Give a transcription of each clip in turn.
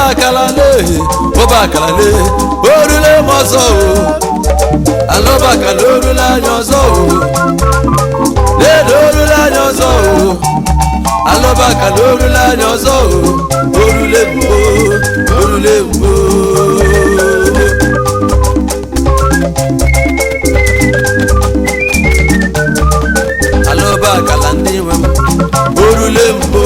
Obakalale, orule mozo, alobakala orule anyozo, orule anyozo, alobakala orule anyozo, orule mbo. Alobakala ndiwe, orule mbo.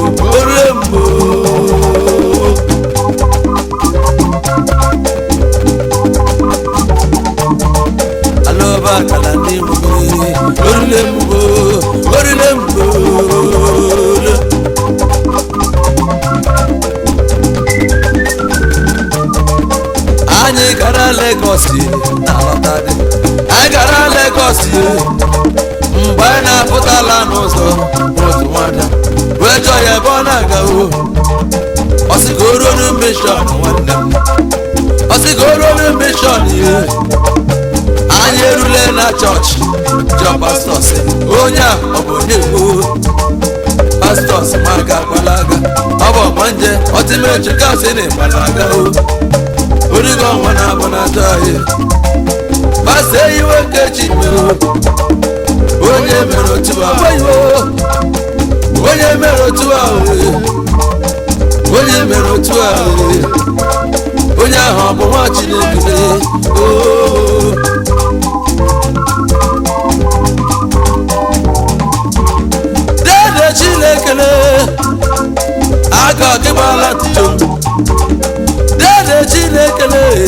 Alobakala ndiwe, orule mbo. Anyị gara Lagos na lọtadị. Anyị gara Lagos mgbe anyị na-apụtala n'ụzọ n'otu nwada wee chọọ ya ebe ọ na-agawo. Ọ sị ka o ruo na mission nwanne m. Ọ sị ka o ruo na mission ihe. Anyị erule na chọọchị jụọ pastọs onye a ọ bụ onye gboo. Pastọs ma ga-agbala aga ọ bụ ọgbanje ọtịmechukasị na ịgbala aga o. Origo ọnwa na-abụ na-atọ anyị pastọ iwe kechi mere onye mere otu ahụ onye mere otu ahụ onye ahụ ọ bụ nwa Chineke dede Chineke aka ọkịgbala tụjọ dede Chineke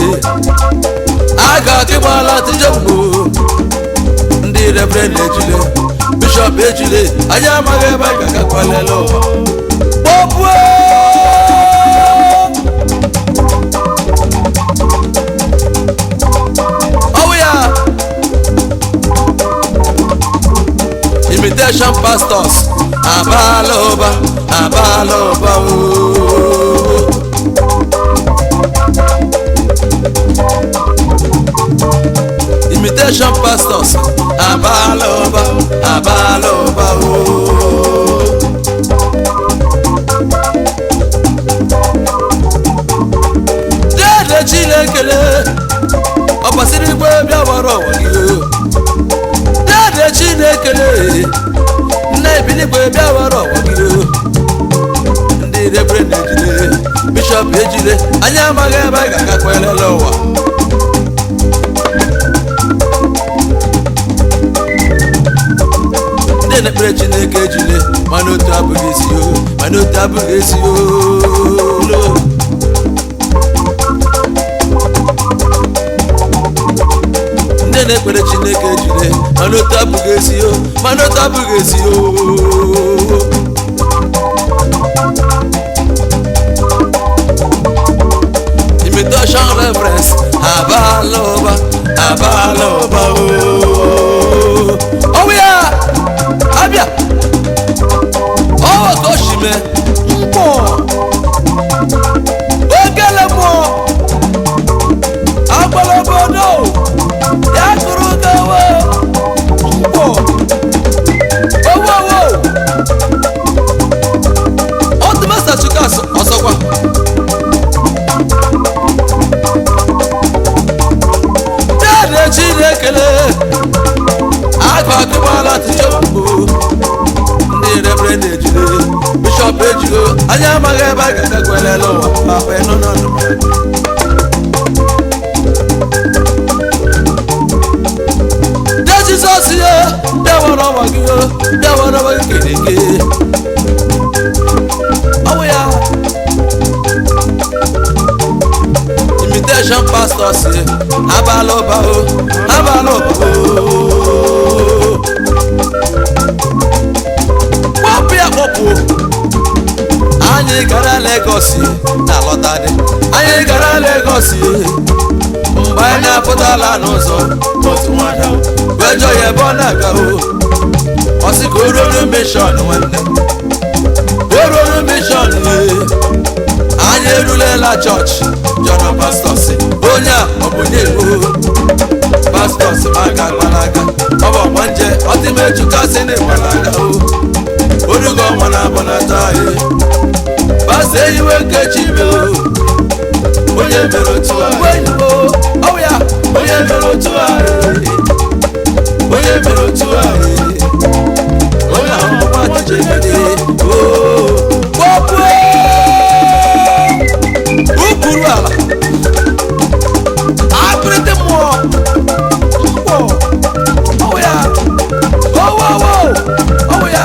aka ọkịgbala tụjọ mbụ ndị reverend ejule bishọp ejule anyị amaghị ebe anyị ga-agakwalele ụwa kpọpụo ọwụ ya imitation pastors abala ụba imitation pastors abala ụba dede Chineke ọ gbasiri igwe bịa wara ụwa gị dede Chineke nne ebinigwe bịa wara ụwa gị ndị reverend ejide bishọp ejide anyị amaghị ebe anyị ga-agakwelele ụwa ndị na-ekpere Chineke ejide mana otu abụghị esi ndị na-ekpere Chineke ejide mana otu abụghị esi imitation reverence abala ụba ọwụ ya abịa ọwụ ka o shime mkpọ ogele mmụọ agbala obodo ya kụrụ gawa mkpọ owo ọtụmasa chukas ọsọkwa dede Chineke agụ akụgbala tụjọmbụ ndị reverend ejide bishọp ejide anyị amaghị ebe a ga-agakwelele ụwa papa nọ n'ọnụ de Jizọs ya bịawara ụwa gị keneke ọwụ ya imitation pastors abala ụba kpọpụ ya kpọpụ anyị gara Lagos na lọtadị anyị gara Lagos mgbe anyị na-apụtala n'ụzọ otu nwada wee jọọ ya ebe ọ na-agaho ọ sị ka o ruo mission nwanne o ruo mission anyị erulela chọọchị jọrọ pastọs onye a ọ bụ onye gboo pastọs ma ga-agbala aga ọ bụ ọgbanje ọtịmechukasị na ịgbala aga origo ọnwa na-abụ na taa pastọ eyiwe nkechi mee onye mere otu a oh ya onye mere otu a onye mere otu a onye ahụ nwa Chijimere gbogbo ukuru ala akụrịtị mmụọ mkpọ oh ya oh ya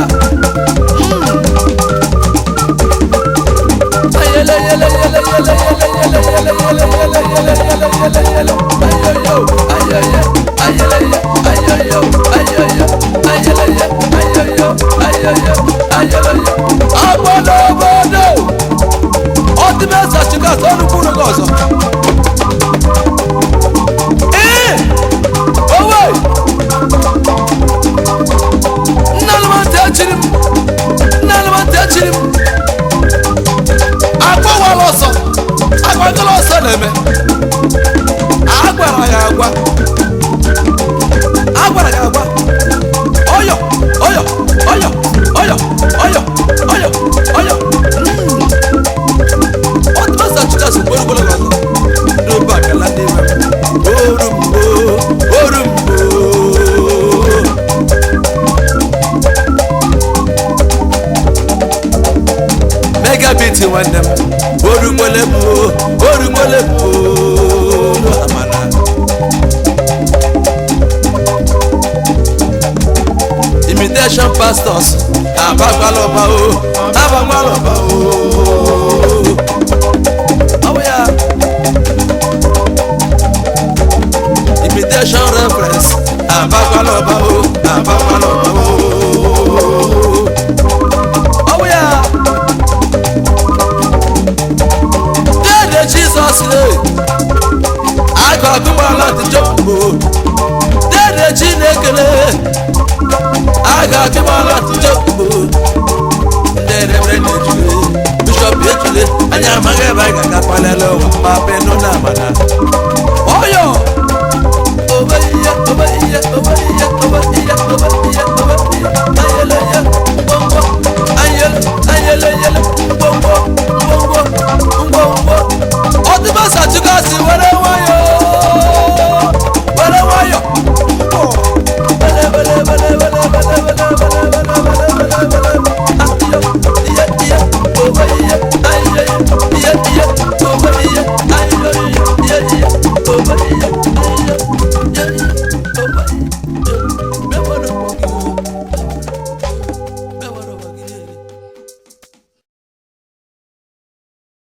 agwara gị agwa oyo ọtụmasa chikasị gburugburu ọzọ n'obe akala ndị orumbo megabit nwanne m orugbole m amana imitation pastors abagbaloba oh yeah imitation reference abagbaloba oh yeah Dede Jesus aga kumala tijobo Dede Chinekele aga kimala tijobo Dede brene jule Bishop Ejule anya mageba ga palelo ma beno na mana oyo obeye